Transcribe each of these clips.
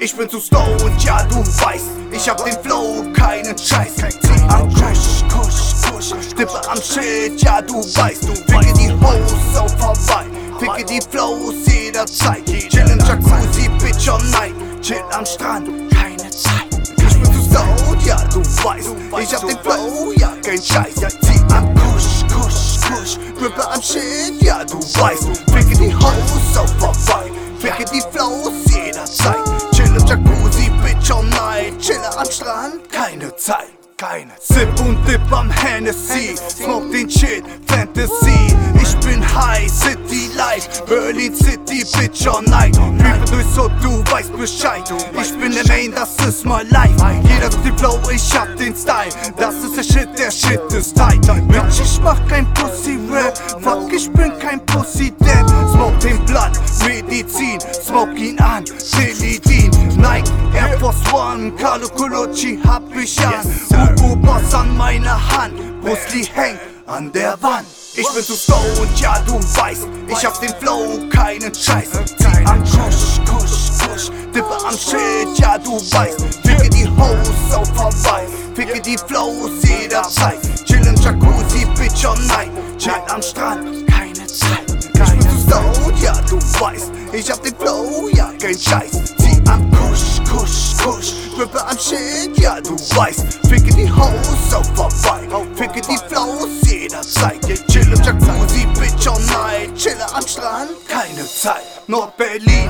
Ich bin zu stoned, ja du weißt, ich hab den Flow, keinen Scheiß. Zieh am Kusch, Kusch, Kusch, Dippe am Schild, ja du weißt. Ficke die Hoes auf Hawaii, ficke die Flows jederzeit. Chill im Jacuzzi, Bitch all night, chill am Strand, keine Zeit. Ich bin zu stoned, ja du weißt, ich hab den Flow, ja kein Scheiß. Zieh am Kusch, Kusch, Kusch, Dippe am Schild, ja du weißt. Ficke die Hoes auf Hawaii, ficke die Flows jederzeit. Chill im Jacuzzi, Bitch all night, chille am Strand, keine Zeit. Sip und Dip am Hennessy, smoke den Shit, Fantasy. Ich bin High City Life, Berlin City, Bitch all night. Creepe durch so, du weißt Bescheid. Ich bin der Main, das ist my life. Jeder sucht den Flow, ich hab den Style. Das ist der Shit ist tight. Bitch, ich mach kein Pussy-Rap, fuck, ich bin kein Pussy-Depp. Smoke den Blatt, Medizin, smoke ihn an, Celine, Nike, Air Force One, Carlo Colucci hab ich an. Hugo Boss an meiner Hand, Bruce Lee hängt an der Wand. Ich bin zu stoned, ja du weißt, ich hab den Flow, keinen Scheiß. Zieh am Kusch, Kusch, Kusch, Dippe am Schild, ja du weißt. Ficke die Hoes auf Hawaii, ficke die Flows jederzeit. Chill im Jacuzzi, Bitch all night, chill am Strand, keine Zeit. Ich bin zu stoned, ja du weißt, ich hab den Flow, ja kein Scheiß. Zieh am Kusch, Kusch, Kusch, Dippe am Schild, ja du weißt. Ficke die Hoes auf Hawaii, ficke die Flows jederzeit. Chill im Jacuzzi, Bitch all night, chille am Strand, keine Zeit. Nord-Berlin,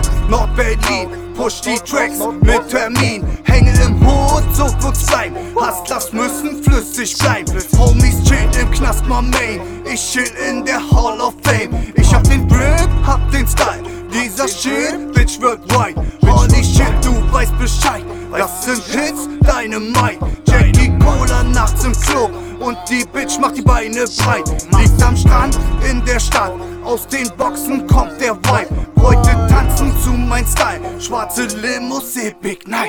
push die Tracks mit Termin. Hänge im Hut, so wird's bleiben. Hustlers müssen flüssig bleiben. Homies chillen im Knast, my main. Ich chill in der Hall of Fame. Ich hab den Drip, hab den Style. Dieser Shit, Bitch worldwide. Holy shit, du weißt Bescheid. Das sind Hits, Dynamite. Jackie Cola nachts im Club und die Bitch macht die Beine breit. Liegt am Strand in der Stadt, aus den Boxen kommt der Vibe. Heute tanzen zu mein Style, schwarze Limos, Epic Nights.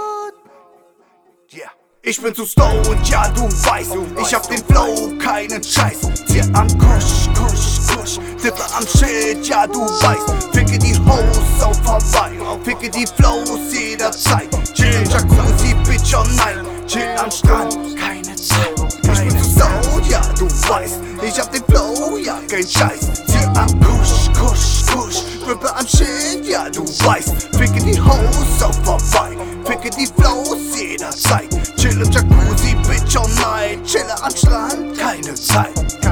Yeah. Ich bin zu stoned, ja du weißt, ich hab den Flow, keinen Scheiß. Zieh am Kusch, Kusch, Kusch, Dippe am Schild, ja du weißt. Ficke die Hoes auf Hawaii, ficke die Flows jederzeit. Chill im Jacuzzi, Bitch all night, chill am Strand, keine Zeit. Ich bin zu stoned, ja du weißt, ich hab den Flow, ja kein Scheiß. Zieh am Kusch, Kusch, Kusch, Dippe am Schild, ja du weißt. Ficke die Hoes auf Hawaii, ficke die Flows jederzeit. Chill im Jacuzzi, Bitch all night, chille am Strand, keine Zeit.